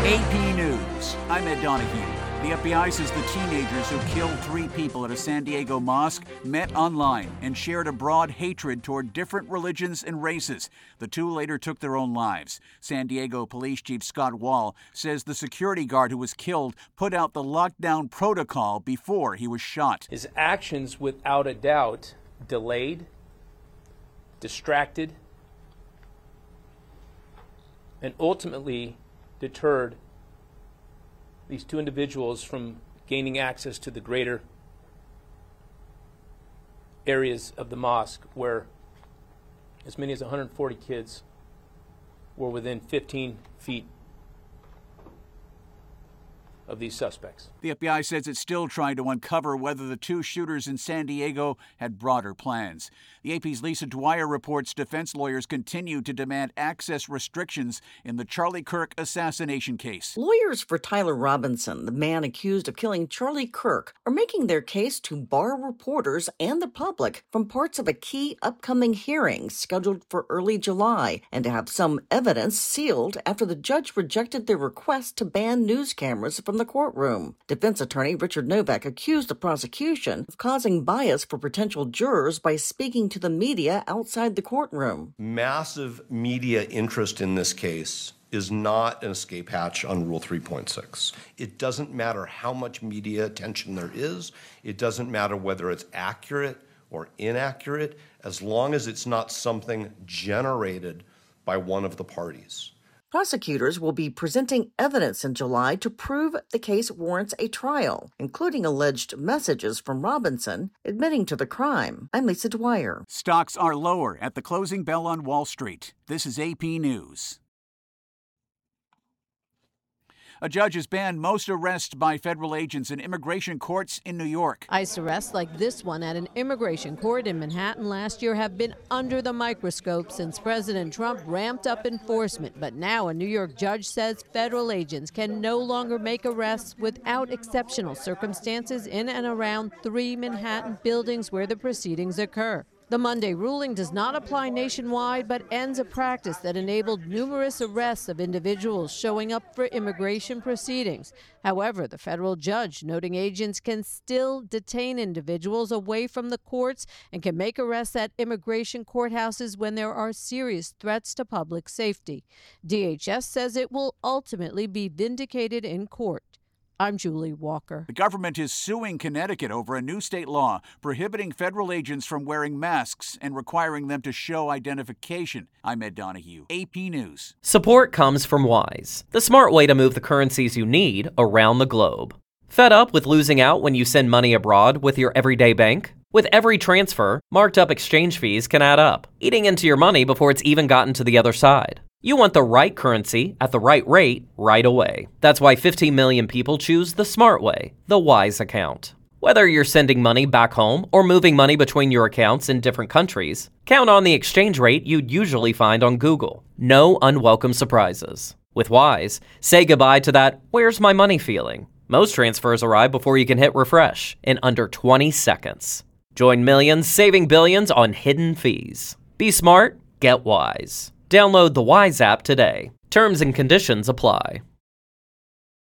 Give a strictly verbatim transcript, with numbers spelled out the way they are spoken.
A P News, I'm Ed Donahue. The F B I says the teenagers who killed three people at a San Diego mosque met online and shared a broad hatred toward different religions and races. The two later took their own lives. San Diego Police Chief Scott Wall says the security guard who was killed put out the lockdown protocol before he was shot. His actions, without a doubt, delayed, distracted, and ultimately deterred these two individuals from gaining access to the greater areas of the mosque where as many as one hundred forty kids were within fifteen feet of these suspects. The F B I says it's still trying to uncover whether the two shooters in San Diego had broader plans. The A P's Lisa Dwyer reports defense lawyers continue to demand access restrictions in the Charlie Kirk assassination case. Lawyers for Tyler Robinson, the man accused of killing Charlie Kirk, are making their case to bar reporters and the public from parts of a key upcoming hearing scheduled for early July, and to have some evidence sealed after the judge rejected their request to ban news cameras from the courtroom. Defense attorney Richard Novak accused the prosecution of causing bias for potential jurors by speaking to the media outside the courtroom. Massive media interest in this case is not an escape hatch on Rule three point six. It doesn't matter how much media attention there is. It doesn't matter whether it's accurate or inaccurate, as long as it's not something generated by one of the parties. Prosecutors will be presenting evidence in July to prove the case warrants a trial, including alleged messages from Robinson admitting to the crime. I'm Lisa Dwyer. Stocks are lower at the closing bell on Wall Street. This is A P News. A judge has banned most arrests by federal agents in immigration courts in New York. ICE arrests like this one at an immigration court in Manhattan last year have been under the microscope since President Trump ramped up enforcement. But now a New York judge says federal agents can no longer make arrests without exceptional circumstances in and around three Manhattan buildings where the proceedings occur. The Monday ruling does not apply nationwide, but ends a practice that enabled numerous arrests of individuals showing up for immigration proceedings. However, the federal judge noting agents can still detain individuals away from the courts and can make arrests at immigration courthouses when there are serious threats to public safety. D H S says it will ultimately be vindicated in court. I'm Julie Walker. The government is suing Connecticut over a new state law prohibiting federal agents from wearing masks and requiring them to show identification. I'm Ed Donahue, A P News. Support comes from Wise, the smart way to move the currencies you need around the globe. Fed up with losing out when you send money abroad with your everyday bank? With every transfer, marked up exchange fees can add up, eating into your money before it's even gotten to the other side. You want the right currency at the right rate right away. That's why fifteen million people choose the smart way, the Wise account. Whether you're sending money back home or moving money between your accounts in different countries, count on the exchange rate you'd usually find on Google. No unwelcome surprises. With Wise, say goodbye to that "where's my money" feeling. Most transfers arrive before you can hit refresh in under twenty seconds. Join millions saving billions on hidden fees. Be smart, get Wise. Download the Wise app today. Terms and conditions apply.